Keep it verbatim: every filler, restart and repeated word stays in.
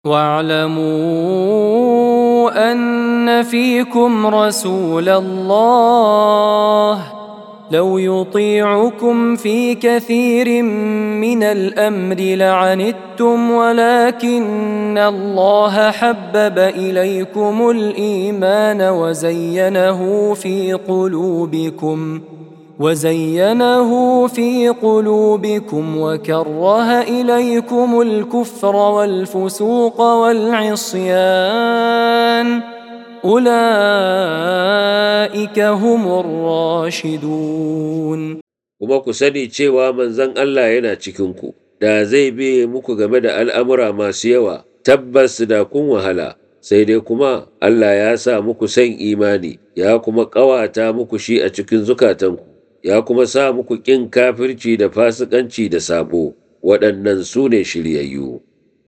واعلموا أن فيكم رسول الله لو يطيعكم في كثير من الأمر لعنتم ولكن الله حبب إليكم الإيمان وزينه في قلوبكم وزينه في قلوبكم وكره إليكم الكفر والفسوق والعصيان أولئك هم الراشدون. Kuma ku sani cewa manzon Allah yana cikinku, da zai biye muku game da al'amura masu yawa, tabbas da kun wahala, sai dai kuma Allah ya sa muku son imani, ya kuma ƙawata muku shi a cikin zukatanku, ya kuma sa muku ƙin kafirci da fasikanci da sabo, waɗannan su ne shiryayyu.